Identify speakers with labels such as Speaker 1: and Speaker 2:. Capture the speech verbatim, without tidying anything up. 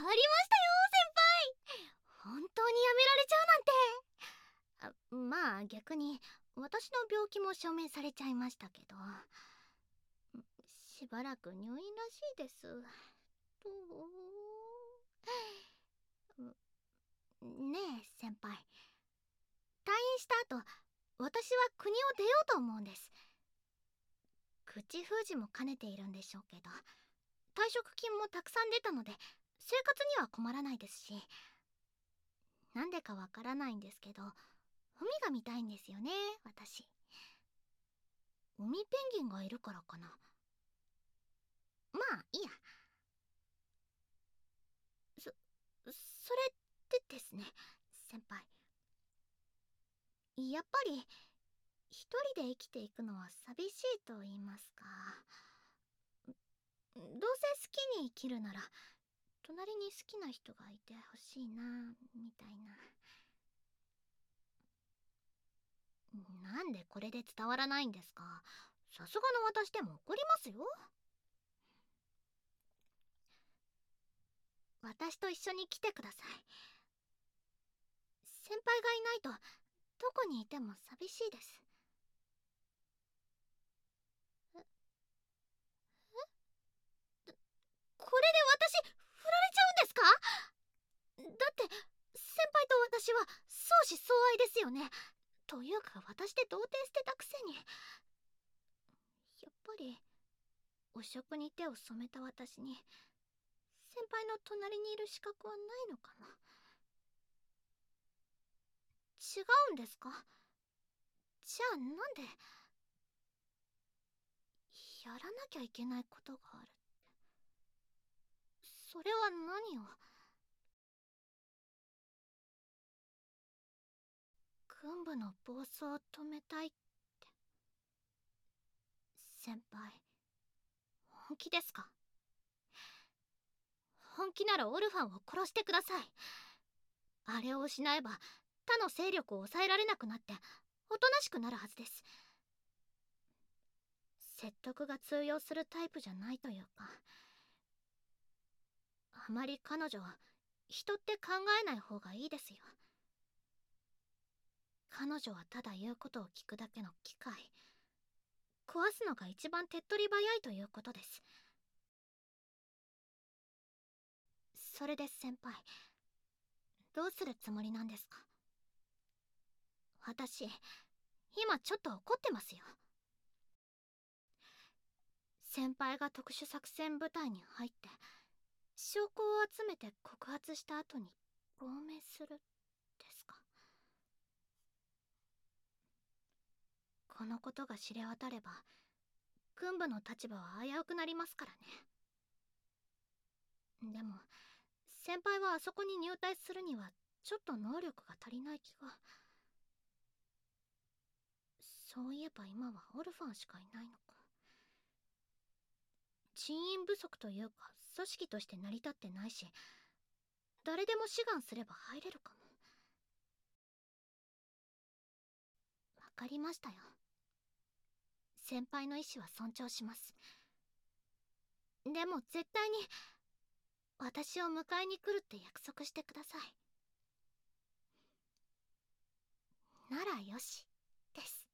Speaker 1: したよ先輩。本当にやめられちゃうなんて。あ、まあ逆に私の病気も証明されちゃいましたけど、しばらく入院らしいです。とねえ先輩、退院した後私は国を出ようと思うんです。口封じも兼ねているんでしょうけど、退職金もたくさん出たので生活には困らないですし、なんでかわからないんですけど海が見たいんですよね私。海ペンギンがいるからかな。まあいいや。そそれってですね先輩、やっぱり一人で生きていくのは寂しいと言いますか、どうせ好きに生きるなら隣に好きな人がいてほしいなみたいな。なんでこれで伝わらないんですか。さすがの私でも怒りますよ。私と一緒に来てください。先輩がいないとどこにいても寂しいです。えこれで私振られちゃうんですか。だって先輩と私は相思相愛ですよね。というか私で童貞捨てたくせに、やっぱり汚職に手を染めた私に先輩の隣にいる資格はないのかな。違うんですか。じゃあなんでやらなきゃいけないことがある。それは何を。軍部の暴走を止めたいって。先輩本気ですか。本気ならオルファンを殺してください。あれを失えば他の勢力を抑えられなくなっておとなしくなるはずです。説得が通用するタイプじゃないというか、あまり彼女は人って考えない方がいいですよ。彼女はただ言うことを聞くだけの機械。壊すのが一番手っ取り早いということです。それで先輩、どうするつもりなんですか。私今ちょっと怒ってますよ。先輩が特殊作戦部隊に入って証拠を集めて告発した後に亡命するですか。このことが知れ渡れば軍部の立場は危うくなりますからね。でも先輩はあそこに入隊するにはちょっと能力が足りない気が。そういえば今はオルファンしかいないのか。人員不足というか組織として成り立ってないし、誰でも志願すれば入れるかも。わかりましたよ。先輩の意志は尊重します。でも絶対に私を迎えに来るって約束してください。ならよしです。